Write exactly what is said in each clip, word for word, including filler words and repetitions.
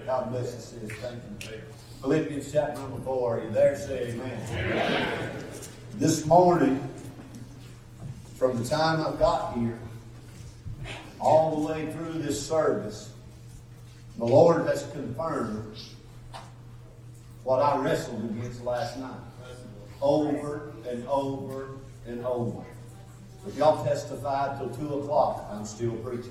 God bless you, sis. Thank you. Philippians chapter number four. Are you there? Say amen. Amen. This morning, from the time I got here, all the way through this service, the Lord has confirmed what I wrestled against last night. Over and over and over. If y'all testified till two o'clock, I'm still preaching.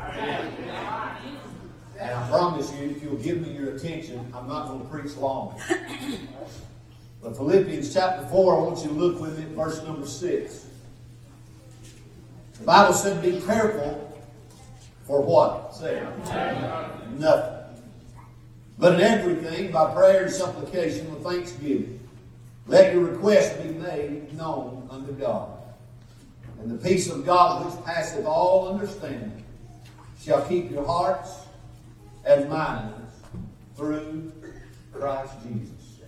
And I promise you, if you'll give me your attention, I'm not going to preach long. But Philippians chapter four, I want you to look with me at verse number six. The Bible said, be careful for what? Say it. Nothing. But in everything, by prayer and supplication with thanksgiving, let your requests be made known unto God. And the peace of God, which passeth all understanding, shall keep your hearts and minds through Christ Jesus.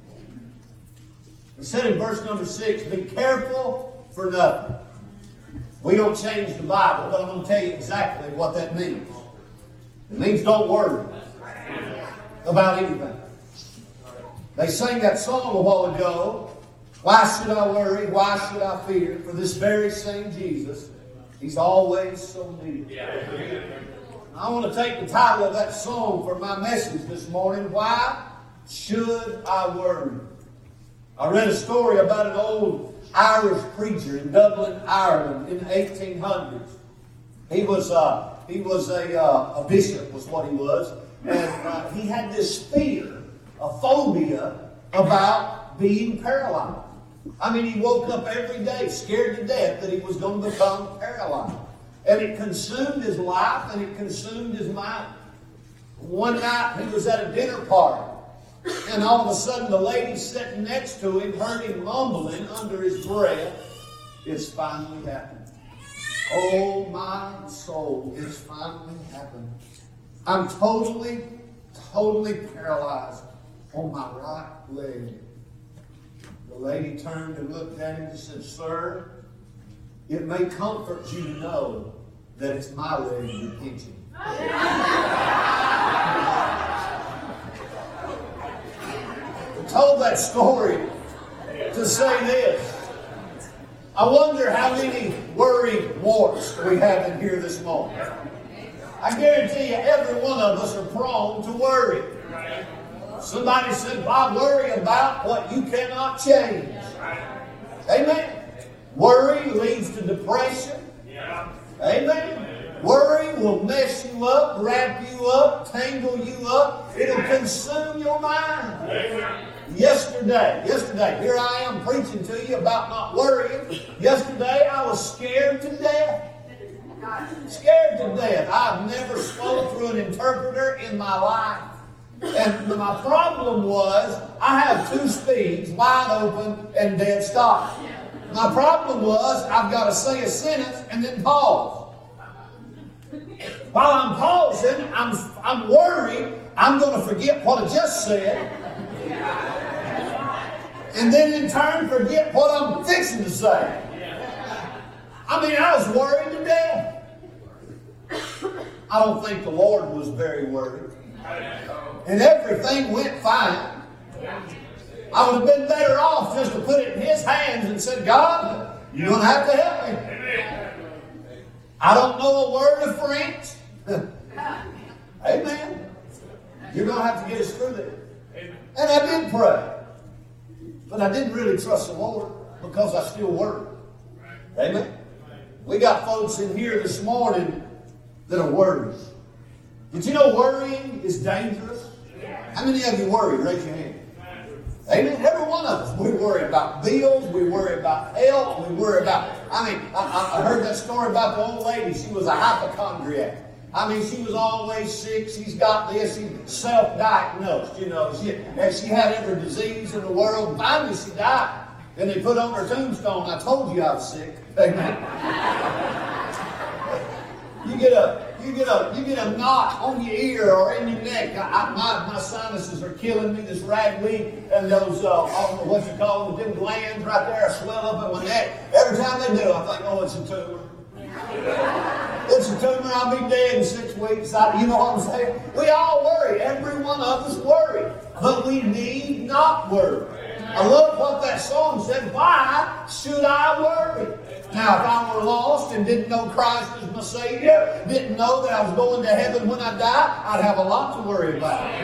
It said in verse number six, be careful for nothing. We don't change the Bible, but I'm going to tell you exactly what that means. It means don't worry about anything. They sang that song a while ago, why should I worry, why should I fear? For this very same Jesus, He's always so near. I want to take the title of that song for my message this morning, why should I worry? I read a story about an old Irish preacher in Dublin, Ireland in the eighteen hundreds. He was, uh, he was a, uh, a bishop, was what he was. And uh, he had this fear, a phobia about being paralyzed. I mean, he woke up every day scared to death that he was going to become paralyzed. And it consumed his life and it consumed his mind. One night he was at a dinner party. And all of a sudden the lady sitting next to him heard him mumbling under his breath, it's finally happened. Oh my soul, it's finally happened. I'm totally, totally paralyzed on my right leg. The lady turned and looked at him and said, sir, it may comfort you to know that it's my leg you're pinching. I told that story to say this. I wonder how many worried warts we have in here this morning. I guarantee you every one of us are prone to worry. Somebody said, Bob, worry about what you cannot change. Amen. Worry leads to depression. Amen. Worry will mess you up, wrap you up, tangle you up. It'll consume your mind. Yesterday, yesterday, here I am preaching to you about not worrying. Yesterday, I was scared to death. Scared to death. I've never spoke through an interpreter in my life. And my problem was, I have two speeds, wide open and dead stop. My problem was, I've got to say a sentence and then pause. While I'm pausing, I'm, I'm worried I'm going to forget what I just said. And then in turn forget what I'm fixing to say. I mean, I was worried to death. I don't think the Lord was very worried. And everything went fine. I would have been better off just to put it in His hands and said, God, you're going to have to help me. I don't know a word of French. Amen. You're going to have to get us through there. And I did pray. But I didn't really trust the Lord because I still worry. Amen. We got folks in here this morning that are worried. Did you know worrying is dangerous? How many of you worry? Raise your hand. Amen. Every one of us. We worry about bills. We worry about health. We worry about... I mean, I, I heard that story about the old lady. She was a hypochondriac. I mean, she was always sick. She's got this. She's self-diagnosed, you know. She, and she had every disease in the world. Finally, she died. And they put on her tombstone, I told you I was sick. Amen. You get a... You get a you get a knot on your ear or in your neck. I, I, my, my sinuses are killing me. This ragweed and those, uh, I don't know what you call them, them glands right there swell up in my neck. Every time they do, I think, oh, it's a tumor. It's a tumor. I'll be dead in six weeks. I, you know what I'm saying? We all worry. Every one of us worry. But we need not worry. I love what that song said. Why should I worry? Now, if I were lost and didn't know Christ as my Savior, didn't know that I was going to heaven when I die, I'd have a lot to worry about.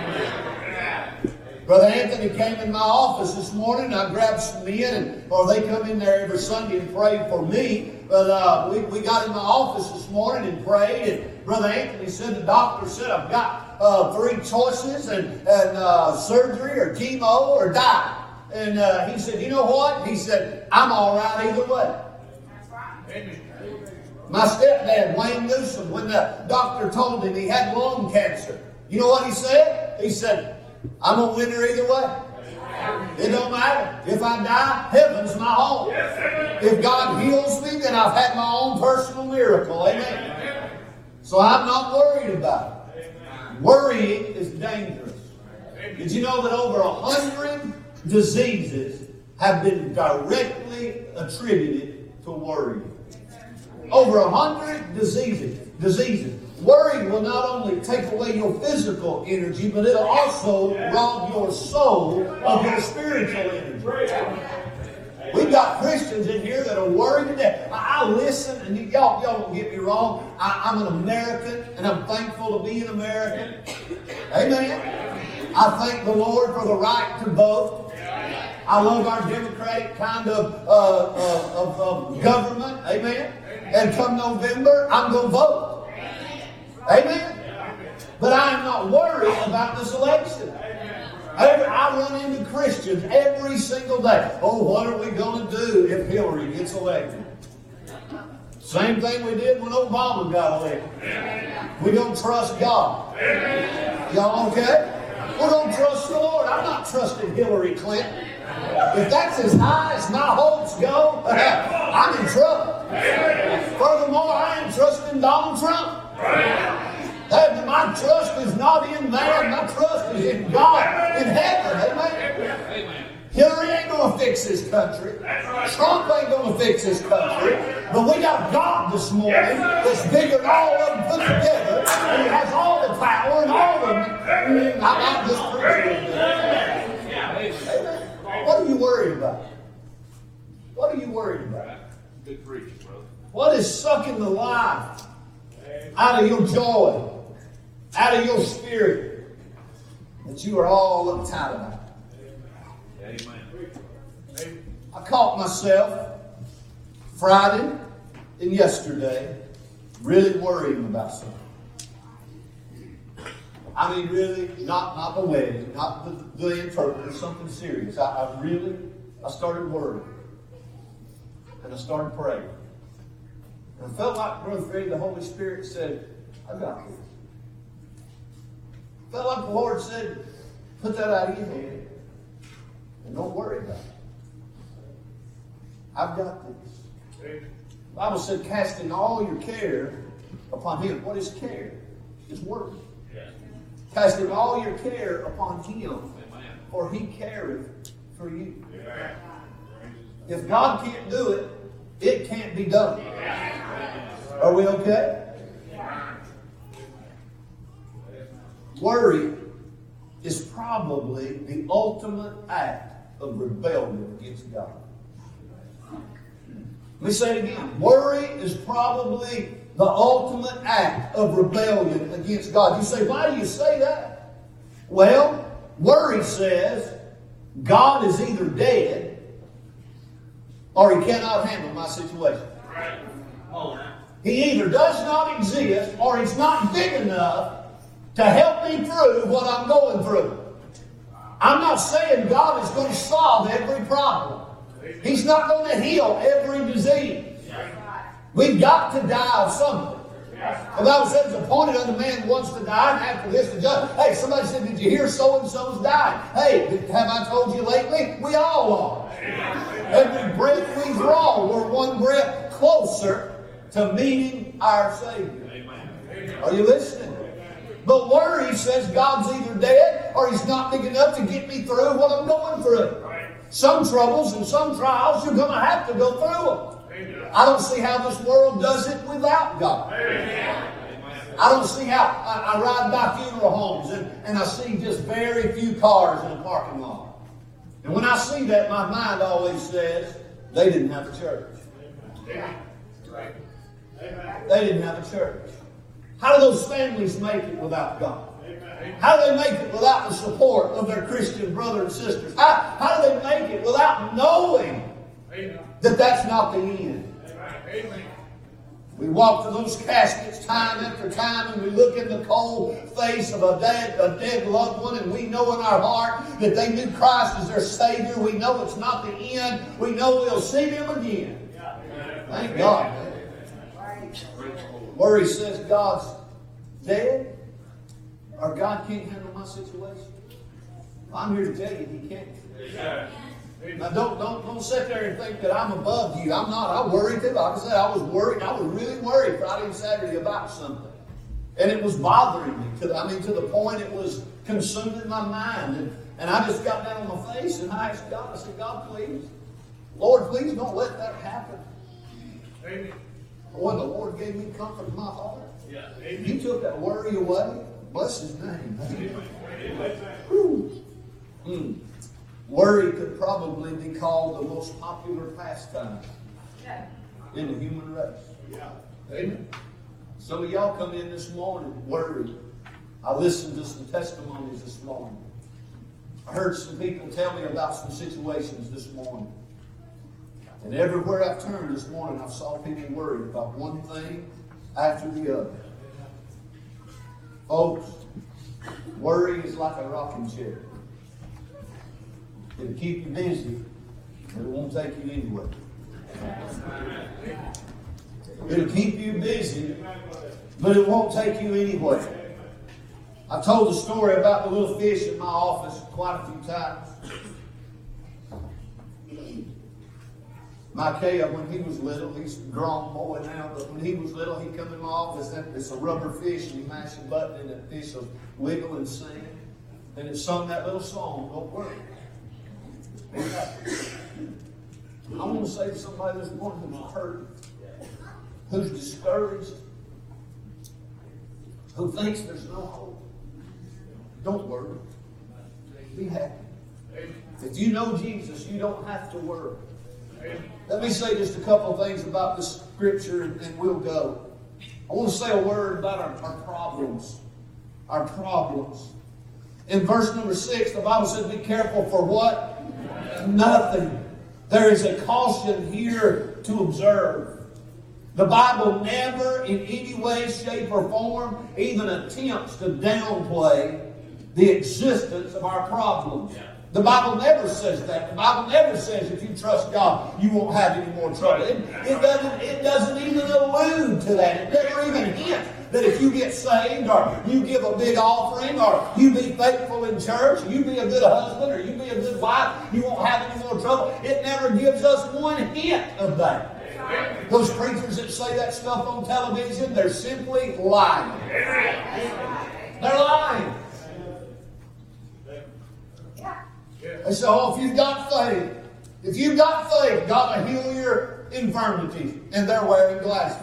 Brother Anthony came in my office this morning. I grabbed some men, and, or they come in there every Sunday and pray for me. But uh, we, we got in my office this morning and prayed. And Brother Anthony said, the doctor said, I've got uh, three choices, and, and uh, surgery or chemo or die. And uh, he said, you know what? He said, I'm all right either way. That's right. My stepdad, Wayne Newsom, when the doctor told him he had lung cancer, you know what he said? He said, I'm a winner either way. It don't matter. If I die, heaven's my home. If God heals me, then I've had my own personal miracle. Amen. So I'm not worried about it. Worrying is dangerous. Did you know that over a hundred diseases have been directly attributed to worry? Over a hundred diseases. Diseases. Worry will not only take away your physical energy, but it'll also rob your soul of your spiritual energy. We've got Christians in here that are worried to death. I, I listen, and you, y'all, y'all don't get me wrong. I, I'm an American, and I'm thankful to be an American. Amen. I thank the Lord for the right to vote. I love our democratic kind of, uh, uh, of, of government. Amen. And come November, I'm going to vote. Amen. But I am not worried about this election. Every, I run into Christians every single day. Oh, what are we going to do if Hillary gets elected? Same thing we did when Obama got elected. We don't trust God. Y'all okay? We don't trust the Lord. I'm not trusting Hillary Clinton. If that's as high as my hopes go, I'm in trouble. Furthermore, I ain't trusting Donald Trump. That my trust is not in man, my trust is in God, in heaven. Amen. Hillary ain't going to fix this country. Trump ain't going to fix this country. But we got God this morning that's bigger than all of them put together, and He has all the power and all of them. I'm not just preaching. Amen. What are you worried about? What are you worried about? Good preaching, brother. What is sucking the life out of your joy, out of your spirit, that you are all uptight about? Amen. I caught myself Friday and yesterday really worrying about something. I mean, really, not, not the wedding, not the, the interpreter, something serious. I, I really, I started worrying. And I started praying. And I felt like, Brother Freddie, the Holy Spirit said, I got this. Felt like the Lord said, put that out of your head and don't worry about it. I've got this. The Bible said, casting all your care upon Him. What is care? It's worry. Casting all your care upon Him, for He careth for you. If God can't do it, it can't be done. Are we okay? Worry is probably the ultimate act of rebellion against God. Let me say it again. Worry is probably the ultimate act of rebellion against God. You say, why do you say that? Well, worry says God is either dead or He cannot handle my situation. He either does not exist or He's not big enough to help me through what I'm going through. I'm not saying God is going to solve every problem. He's not going to heal every disease. We've got to die of something. The Bible says it's appointed unto man wants to die, and after this the judge. Hey, somebody said, did you hear so-and-so's died? Hey, have I told you lately? We all are. Every breath we draw, we're one breath closer to meeting our Savior. Are you listening? But worry says God's either dead or He's not big enough to get me through what I'm going through. Some troubles and some trials, you're going to have to go through them. I don't see how this world does it without God. I don't see how I, I ride by funeral homes and, and I see just very few cars in a parking lot. And when I see that, my mind always says, they didn't have a church. They didn't have a church. How do those families make it without God? How do they make it without the support of their Christian brothers and sisters? How, how do they make it without knowing that that's not the end? We walk to those caskets time after time and we look in the cold face of a dead, a dead loved one, and we know in our heart that they knew Christ as their Savior. We know it's not the end. We know we'll see them again. Thank God. Worry says God's dead or God can't handle my situation. I'm here to tell you He can't. Now don't, don't, don't sit there and think that I'm above you. I'm not. I worry too. Like I said, I was worried. I was really worried Friday and Saturday about something. And it was bothering me. To, I mean, to the point it was consuming my mind. And, and I just got down on my face and I asked God, I said, God, please. Lord, please don't let that happen. Amen. Boy, the Lord gave me comfort in my heart. Yeah. He took that worry away. Bless His name. Amen. Mm. Worry could probably be called the most popular pastime in the human race. Yeah. Amen. Some of y'all come in this morning worried. I listened to some testimonies this morning. I heard some people tell me about some situations this morning. And everywhere I've turned this morning, I've saw people worried about one thing after the other. Folks, worry is like a rocking chair. It'll keep you busy, but it won't take you anywhere. It'll keep you busy, but it won't take you anywhere. I've told the story about the little fish in my office quite a few times. Micaiah, when he was little, he's a grown boy now, but when he was little, he'd come in my office, and it's a rubber fish, and he mashed a button, and that fish will wiggle and sing. And it sung that little song, Don't Worry. I want to say to somebody this morning who's hurt, who's discouraged, who thinks there's no hope. Don't worry. Be happy. If you know Jesus, you don't have to worry. Let me say just a couple of things about this scripture and, and we'll go. I want to say a word about our, our problems. Our problems. In verse number six, the Bible says, be careful for what? Nothing. There is a caution here to observe. The Bible never in any way, shape, or form even attempts to downplay the existence of our problems. The Bible never says that. The Bible never says if you trust God, you won't have any more trouble. It, it, doesn't, it doesn't even allude to that. It never even hints that if you get saved or you give a big offering or you be faithful in church, you be a good husband or you be a good wife, you won't have any more trouble. It never gives us one hint of that. Those preachers that say that stuff on television, they're simply lying. They're lying. They say, oh, if you've got faith, if you've got faith, God will heal your infirmities. And they're wearing glasses.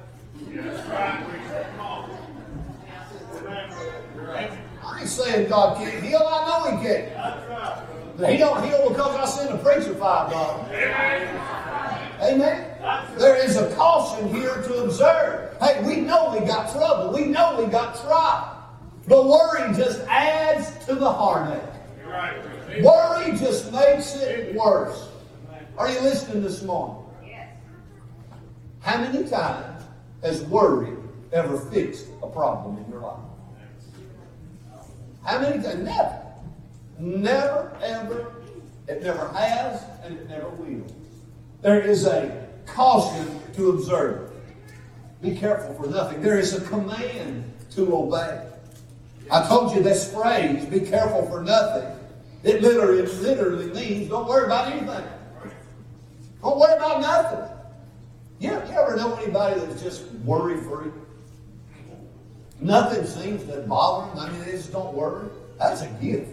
I ain't saying God can't heal. I know He can. But He don't heal because I send a preacher five dollars. Amen? There is a caution here to observe. Hey, we know we got trouble. We know we got trial. But worry just adds to the heartache. Worry just makes it worse. Are you listening this morning? Yes. How many times has worry ever fixed a problem in your life? How many times? Never. Never, ever. It never has, and it never will. There is a caution to observe. Be careful for nothing. There is a command to obey. I told you this phrase, be careful for nothing. It literally, it literally means don't worry about anything. Don't worry about nothing. You, you ever know anybody that's just worry-free? Nothing seems to bother them. I mean, they just don't worry. That's a gift.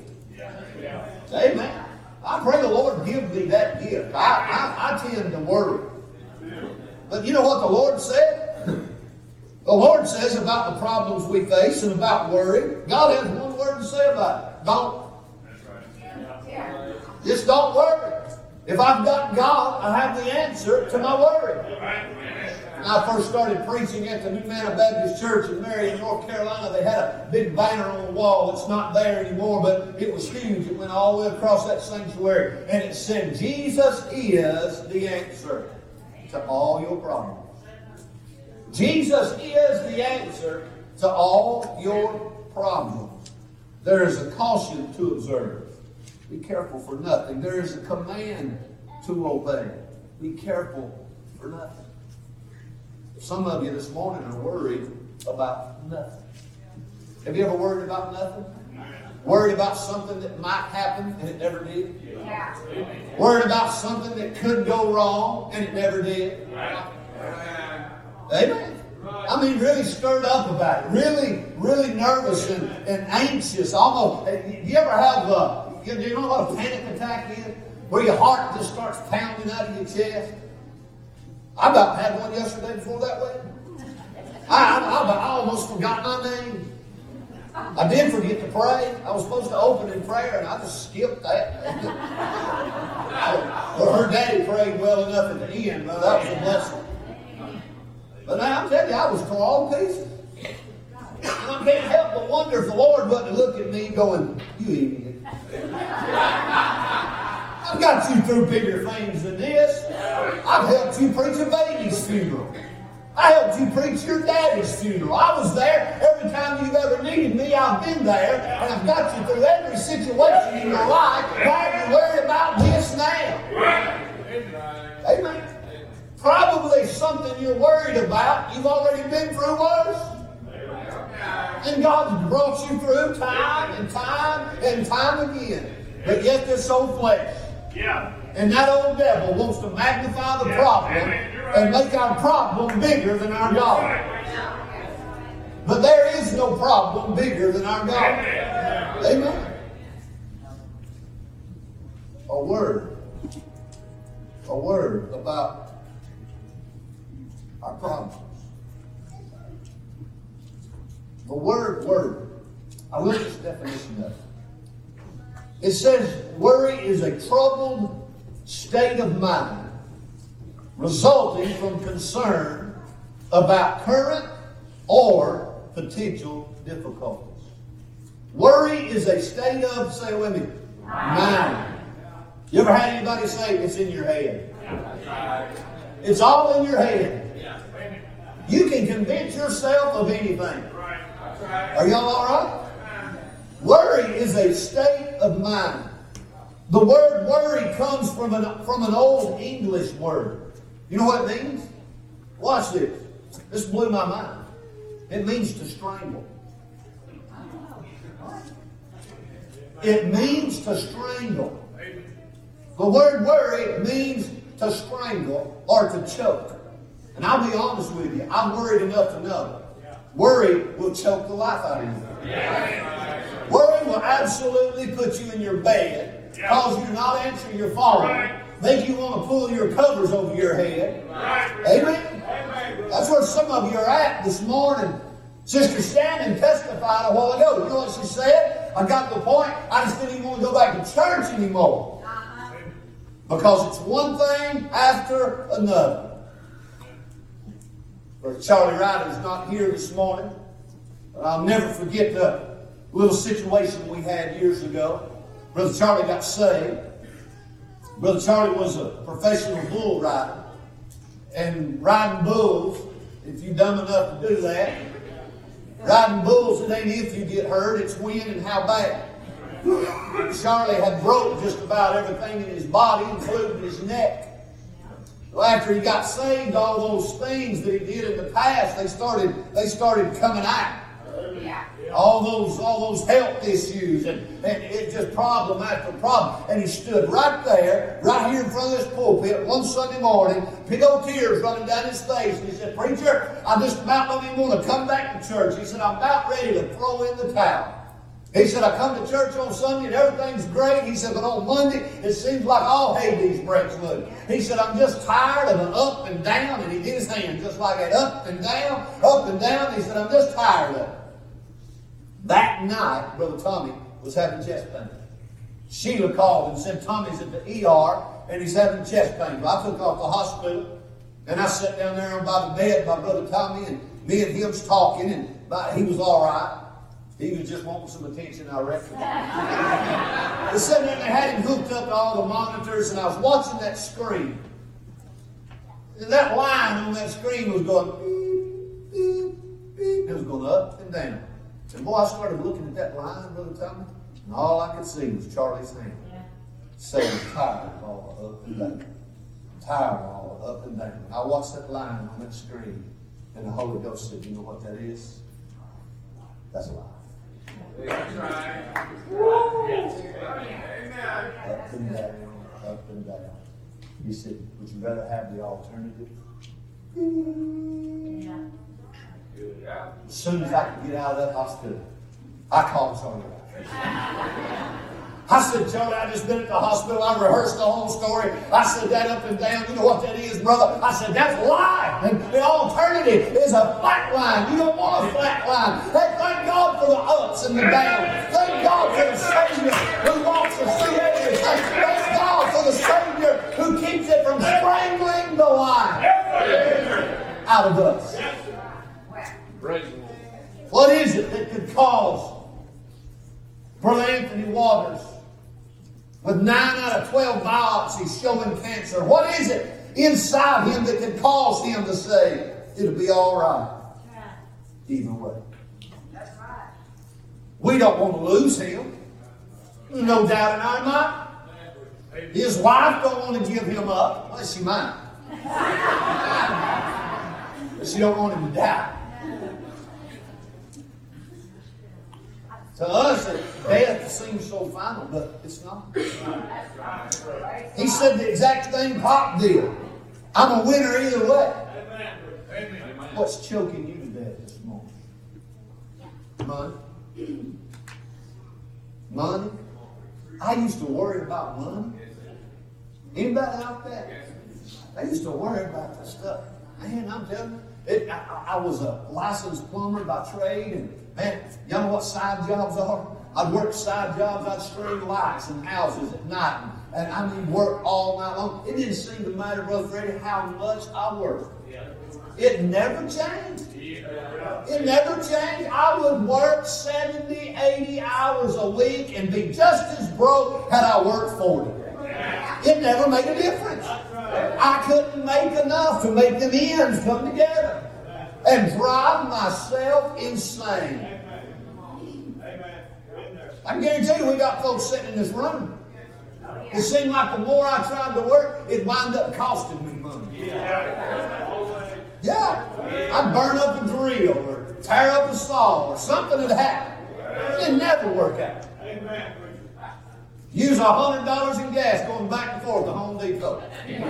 Amen. I pray the Lord give me that gift. I, I, I tend to worry. But you know what the Lord said? The Lord says about the problems we face and about worry, God has one word to say about it. Don't. Just don't worry. If I've got God, I have the answer to my worry. When I first started preaching at the New Manna Baptist Church in Marion, North Carolina, they had a big banner on the wall. It's not there anymore, but it was huge. It went all the way across that sanctuary. And it said, Jesus is the answer to all your problems. Jesus is the answer to all your problems. There is a caution to observe. Be careful for nothing. There is a command to obey. Be careful for nothing. Some of you this morning are worried about nothing. Have you ever worried about nothing? Worried about something that might happen and it never did? Yeah. Worried about something that could go wrong and it never did? Amen. I mean, really stirred up about it. Really, really nervous and, and anxious. Almost. You ever have a, you know what a panic attack is? Where your heart just starts pounding out of your chest? I about had one yesterday before that wedding. I, I, I, I almost forgot my name. I did forget to pray. I was supposed to open in prayer, and I just skipped that. Well, her daddy prayed well enough at the end, but that was a blessing. But now I'm telling you, I was torn all to pieces. And I can't help but wonder if the Lord wasn't looking at me going, you idiot. I've got you through bigger things than this. I've helped you preach a baby's funeral. I helped you preach your daddy's funeral. I was there every time you've ever needed me. I've been there, and I've got you through every situation in your life. Why are you worried about this now? Amen. Probably something you're worried about, you've already been through worse. And God's brought you through time and time and time again. But yet this old flesh and that old devil wants to magnify the problem and make our problem bigger than our God. But there is no problem bigger than our God. Amen. A word. A word about our problems. The word worry. I look at this definition of it. It says worry is a troubled state of mind resulting from concern about current or potential difficulties. Worry is a state of, say with me, mind. You ever had anybody say it's in your head? It's all in your head. You can convince yourself of anything. Are y'all all right? Worry is a state of mind. The word worry comes from an, from an old English word. You know what it means? Watch this. This blew my mind. It means to strangle. It means to strangle. The word worry means to strangle or to choke. And I'll be honest with you, I'm worried enough to know. Worry will choke the life out of you. Worry will absolutely put you in your bed, cause you to not answer your phone, make you want to pull your covers over your head. Amen? That's where some of you are at this morning. Sister Shannon testified a while ago. You know what she said? I got to the point, I just didn't even want to go back to church anymore. Because it's one thing after another. Brother Charlie Ryder is not here this morning. But I'll never forget the little situation we had years ago. Brother Charlie got saved. Brother Charlie was a professional bull rider. And riding bulls, if you're dumb enough to do that, riding bulls, it ain't if you get hurt, it's when and how bad. Charlie had broke just about everything in his body, including his neck. Well, after he got saved, all those things that he did in the past, they started they started coming out. All those all those health issues and, and it just problem after problem. And he stood right there, right here in front of this pulpit one Sunday morning, big old tears running down his face. And he said, "Preacher, I just about don't even want to come back to church." He said, "I'm about ready to throw in the towel." He said, I come to church on Sunday and everything's great. He said, but on Monday, it seems like all Hades breaks loose. He said, I'm just tired of an up and down. And he did his hand just like that, up and down, up and down. He said, I'm just tired of it. That night, Brother Tommy was having chest pain. Sheila called and said, Tommy's at the E R and he's having chest pain. Well, I took off to the hospital and I sat down there by the bed by Brother Tommy, and me and him was talking, and he was all right. He was just wanting some attention, I reckon. I was sitting there and they had him hooked up to all the monitors, and I was watching that screen. And that line on that screen was going beep, beep, beep. It was going up and down. And boy, I started looking at that line, Brother Tommy, and all I could see was Charlie's hand. Saying tired all up and down. Tired all up and down. And I watched that line on that screen, and the Holy Ghost said, you know what that is? That's life. That's right. Up and down, up and down. He said, would you rather have the alternative? Yeah. As soon as I could get out of that hospital, I called Charlie. I said, Charlie, I just been at the hospital. I rehearsed the whole story. I said that up and down. You know what that is, brother? I said, that's life. And the alternative is a flat line. You don't want a flat line. Hey, thank God for the ups and the downs. Thank God for the Savior who walks us through everything. Thank God for the Savior who keeps it from strangling the life out of us. Praise the Lord. What is it that could cause Brother Anthony Waters, with nine out of twelve biopsies showing cancer, what is it inside him that could cause him to say, it'll be all right either way? That's right. We don't want to lose him. There's no doubt in our mind. His wife don't want to give him up. Well, she might. But she don't want him to die. To us, death seems so final, but it's not. He said the exact thing Pop did. I'm a winner either way. What's choking you to death this morning? Money? Money? I used to worry about money. Anybody out there? I used to worry about that stuff. Man, I'm telling you. It, I, I was a licensed plumber by trade, and man, you know what side jobs are? I'd work side jobs, I'd string lights in houses at night, and, and I mean work all night long. It didn't seem to matter, Brother Freddie, how much I worked. It never changed. It never changed. I would work seventy, eighty hours a week and be just as broke had I worked forty. It never made a difference. I couldn't make enough to make the ends come together and drive myself insane. I can guarantee you we got folks sitting in this room. It seemed like the more I tried to work, it wound up costing me money. Yeah. I'd burn up a drill or tear up a saw or something would happen. It didn't never work out. Use a hundred dollars in gas going back and forth to Home Depot.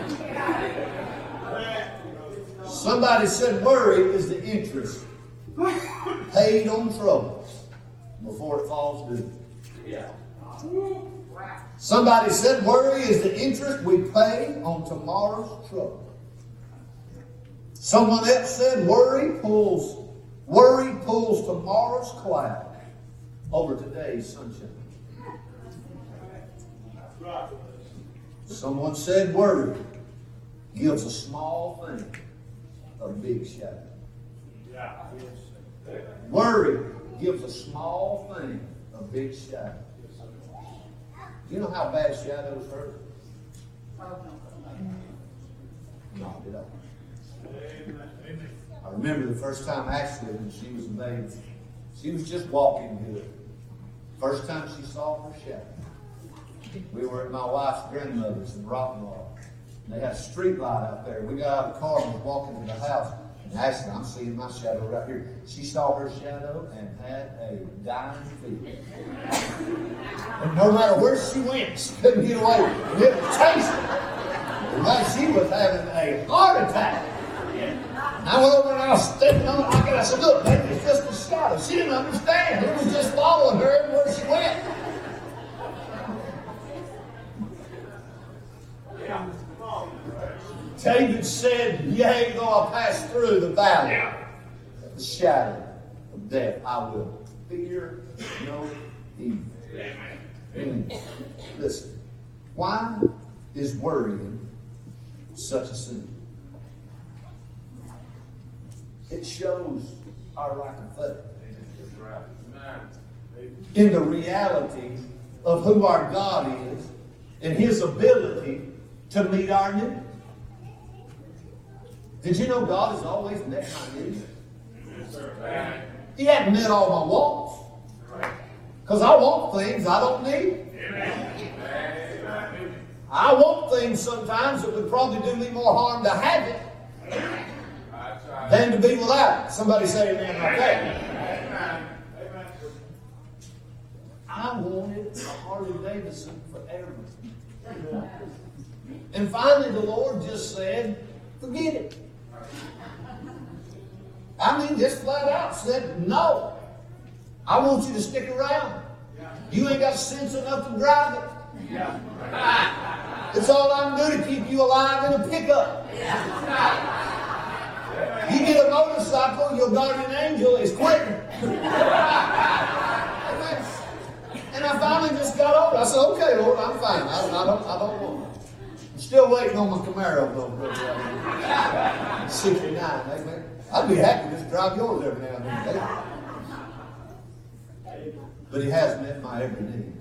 Somebody said worry is the interest paid on trouble before it falls due. Somebody said worry is the interest we pay on tomorrow's trouble. Someone else said worry pulls worry pulls tomorrow's cloud over today's sunshine. Someone said worry gives a small thing a big shadow. Worry gives a small thing a big shadow. You know how bad shadows hurt? No, did I? I remember the first time Ashley, when she was a baby, she was just walking good. First time she saw her shadow. We were at my wife's grandmother's in Rockwall. They had a street light out there. We got out of the car and was walking to the house. And Ashley, I'm seeing my shadow right here. She saw her shadow and had a dying fever. And no matter where she went, she couldn't get away. And it was chasing her. And now she was having a heart attack. I went over and I was stepping on it. I said, look, baby, it's just a shadow. She didn't understand. It was just following her everywhere she went. David said, yea, though I pass through the valley of the shadow of death, I will fear no evil. Mm. Listen, why is worrying such a sin? It shows our lack of faith in the reality of who our God is and His ability to meet our needs. Did you know God has always met my needs? He hadn't met all my wants. Because I want things I don't need. I want things sometimes that would probably do me more harm to have it than to be without it. Somebody say amen like that. I wanted a Harley Davidson forever. And finally the Lord just said, forget it. I mean, just flat out said, no. I want you to stick around. You ain't got sense enough to drive it. It's all I can do to keep you alive in a pickup. You get a motorcycle, your guardian angel is quitting. And I finally just got over it. I said, okay, Lord, I'm fine. I, I don't, I don't want it. I'm still waiting on my Camaro, though, brother. sixty-nine, amen. I'd be happy to just drive yours every now and then. But He has met my every need.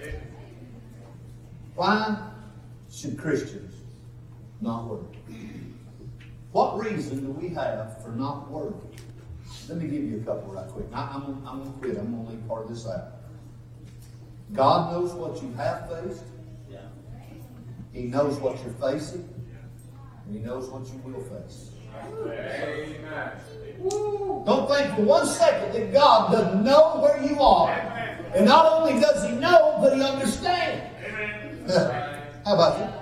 Why should Christians not worry? What reason do we have for not worrying? Let me give you a couple right quick. I, I'm, I'm going to quit. I'm going to leave part of this out. God knows what you have faced. He knows what you're facing. And He knows what you will face. Amen. Don't think for one second that God doesn't know where you are. And not only does He know, but He understands. How about you?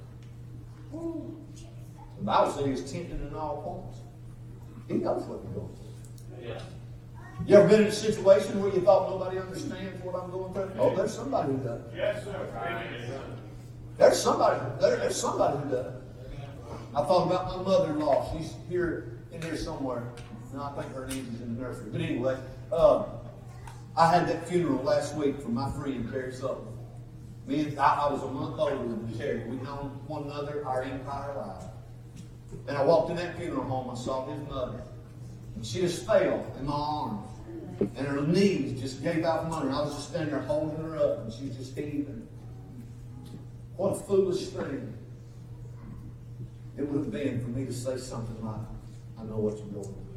The Bible says He's tempted in all points. He knows what you're going through. You ever been in a situation where you thought nobody understands what I'm going through? Oh, there's somebody who does. Yes, sir. There's somebody. There, there's somebody who does. I thought about my mother-in-law. She's here in here somewhere. No, I think her name is in the nursery. But anyway, uh, I had that funeral last week for my friend Terry Sutton. Me and I, I was a month older than Terry. We'd known one another our entire life. And I walked in that funeral home. I saw his mother. And she just fell in my arms. And her knees just gave out from under her. I was just standing there holding her up. And she was just heaving. What a foolish thing it would have been for me to say something like, I know what you're going through.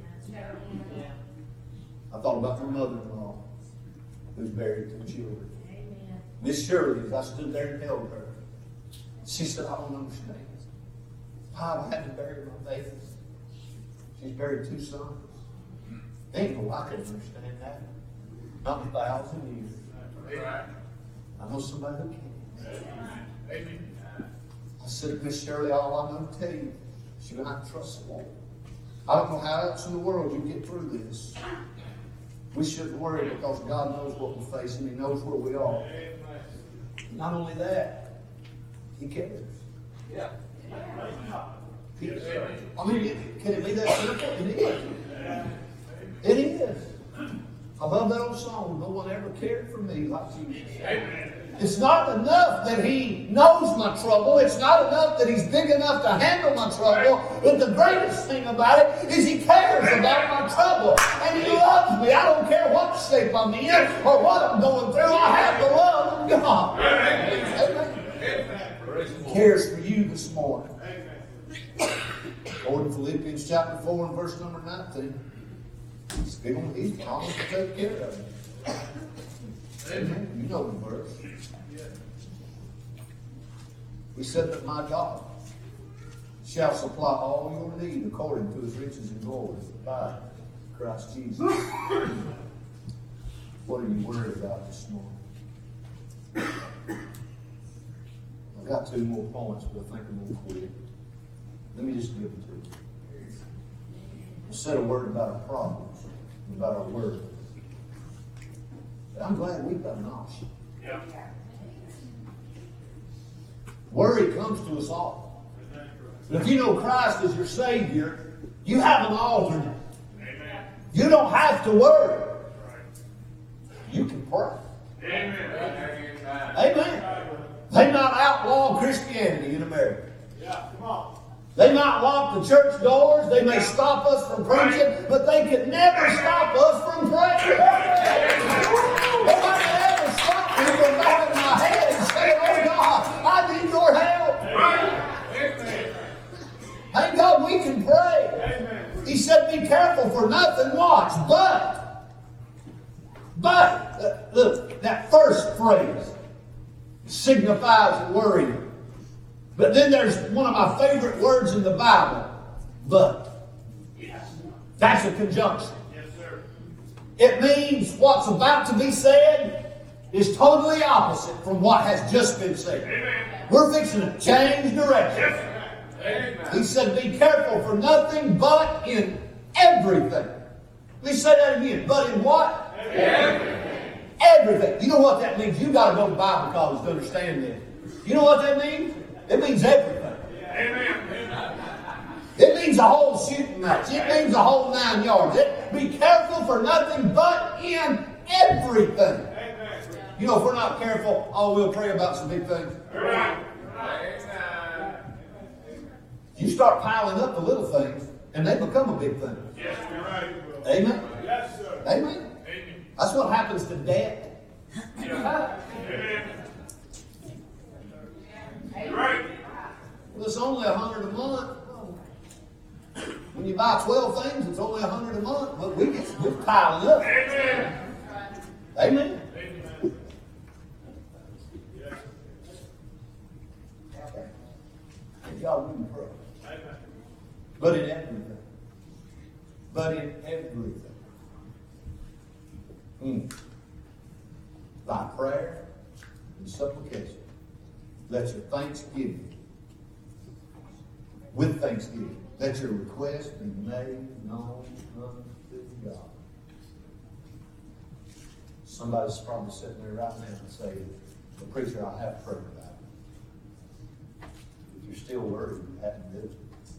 I thought about my mother-in-law who's buried two children. Miss Shirley, as I stood there and held her, she said, I don't understand. Why I had to bury my baby. She's buried two sons. Ain't no I can understand that. Not in a thousand years. I know somebody who can. Amen. I said, Miss Shirley, all I know to tell you is you're going to have to trust the Lord. I don't know how else in the world you get through this. We shouldn't worry because God knows what we're facing. He knows where we are. Not only that, He cares. Yeah. He, I mean, can it be that simple? It is. It is. I love that old song, no one ever cared for me like Jesus. It's not enough that He knows my trouble. It's not enough that He's big enough to handle my trouble. But the greatest thing about it is He cares about my trouble. And He loves me. I don't care what shape I'm in or what I'm going through. I have the love of God. Amen. He cares for you this morning. According to Philippians chapter four and verse number nineteen. He's going to He's promised to take care of you. Amen. You know the verse. He said that my God shall supply all your need according to His riches and glory by Christ Jesus. What are you worried about this morning? I've got two more points, but I think I'm going to quit. Let me just give them to you. said a word about our problems, about our worry. But I'm glad we've got an option. Yeah. Worry comes to us all. But if you know Christ as your Savior, you have an alternate. Amen. You don't have to worry. You can pray. Amen. Amen. They might outlaw Christianity in America. Yeah, come on. They might lock the church doors. They may stop us from preaching, but they could never stop us from praying. Nobody ever stopped me from bowing my head and saying, "Oh God, I need your help." Amen. Thank God we can pray. Amen. He said, "Be careful for nothing, watch, but, but," uh, look, that first phrase signifies worrying. But then there's one of my favorite words in the Bible, but. Yes. That's a conjunction. Yes, sir. It means what's about to be said is totally opposite from what has just been said. Amen. We're fixing to change direction. Yes. Amen. He said, "Be careful for nothing but in everything." Let me say that again. But in what? Everything. Everything. You know what that means? You got to go to Bible college to understand this. You know what that means? It means everything. Amen. It means a whole shooting match. It means a whole nine yards. It, be careful for nothing but in everything. Amen. You know, if we're not careful, oh, we'll pray about some big things. Amen. Amen. You start piling up the little things, and they become a big thing. Yes, you're right. Amen? Yes, sir. Amen? Amen. That's what happens to debt. Yeah. Amen. You're right. Well, it's only a hundred a month. When you buy twelve things, it's only a hundred a month. But we get we're piling up. Amen. Amen? Amen. Yes. And God, we can pray. Amen. But in everything. But in everything. Mm. By prayer and supplication, let your thanksgiving, with thanksgiving, let your request be made known unto God. Somebody's probably sitting there right now and saying, "The preacher, I have prayed about it." If you're still worried, you haven't done it.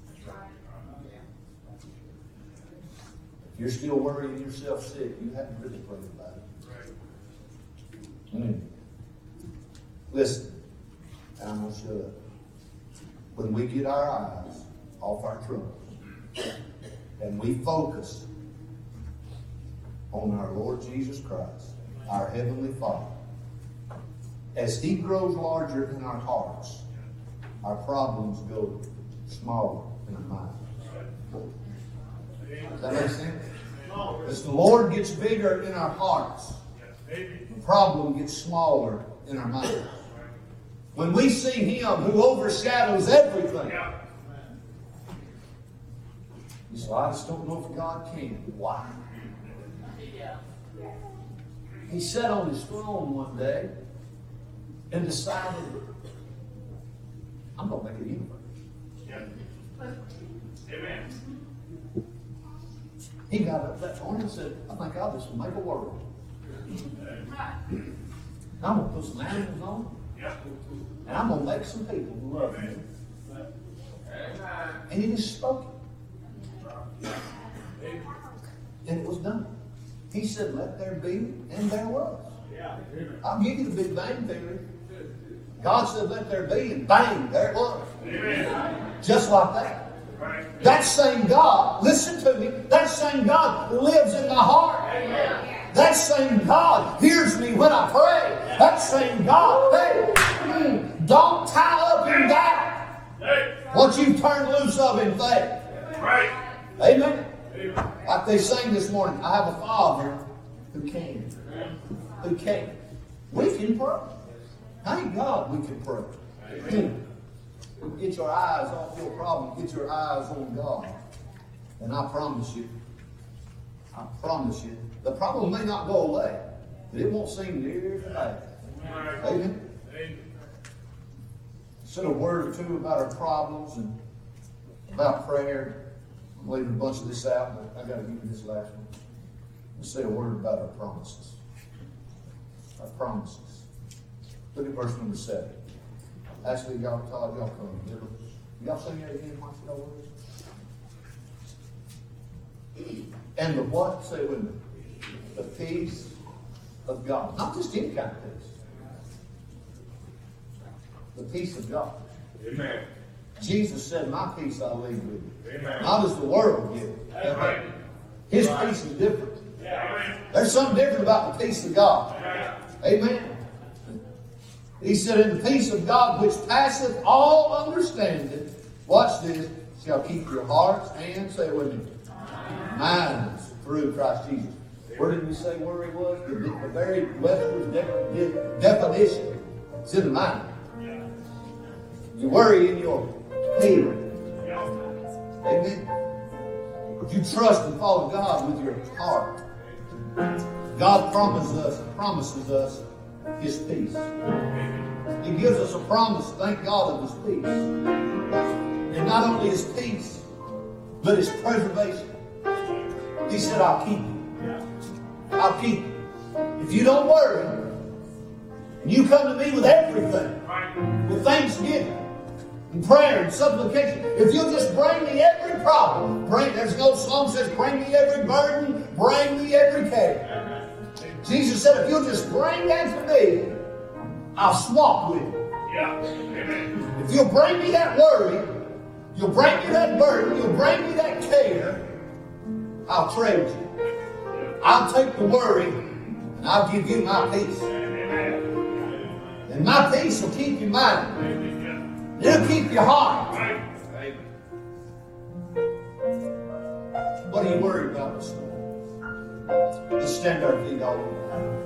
If you're still worrying yourself sick, you haven't really prayed about it. Mm. Listen, and I'm going to shut up. When we get our eyes off our troubles and we focus on our Lord Jesus Christ, our Heavenly Father, as He grows larger in our hearts, our problems go smaller in our minds. Does that make sense? As the Lord gets bigger in our hearts, the problem gets smaller in our minds. When we see Him who overshadows everything, you say, "I just don't know if God can." Why? He sat on His throne one day and decided, "I'm going to make a universe." Amen. He got up that morning and said, "I think I'll just make a world. I'm going to put some animals on, and I'm going to make some people who love me." And He just spoke it. And it was done. He said, "Let there be," and there was. I'll give you the Big Bang Theory. God said, "Let there be," and bang, there it was. Just like that. That same God, listen to me, that same God lives in my heart. That same God hears me when I pray. That same God, hey, mm, don't tie up in doubt what you've turned loose of in faith. Amen? Like they sang this morning, I have a Father who can. Who can. We can pray. Thank God we can pray. Mm. Get your eyes off your problem. Get your eyes on God. And I promise you, I promise you, the problem may not go away, but it won't seem near as bad. Amen? Said a word or two about our problems and about prayer. I'm leaving a bunch of this out, but I got to give you this last one. Let's say a word about our promises. Our promises. Look at verse number seven. Actually, y'all, Todd, y'all come. Y'all sing that again? Watch it all And the what? Say it with me. The peace of God. Not just any kind of peace. The peace of God. Amen. Jesus said, my peace I leave with you. Amen. Not as the world gives. Amen. His peace is different. Amen. There's something different about the peace of God. Amen. He said, in the peace of God which passeth all understanding, watch this, shall keep your hearts and, say it with me, minds through Christ Jesus. Where did we say worry was? The, the very Westward de- de- definition. It's in the mind. You worry in your head. Amen. If you trust and follow God with your heart, God promises us, promises us His peace. He gives us a promise, thank God, of His peace. And not only His peace, but His preservation. He said, I'll keep you. I'll keep you. If you don't worry, and you come to me with everything, with thanksgiving, and prayer and supplication, if you'll just bring me every problem, bring, there's no song says, bring me every burden, bring me every care. Jesus said, if you'll just bring that to me, I'll swap with you. Yeah. Amen. If you'll bring me that worry, you'll bring me that burden, you'll bring me that care, I'll trade you. I'll take the worry, and I'll give you my peace. Amen. And my peace will keep your mind. It'll keep your heart. What are you worried about this morning? Let's stand our feet all over.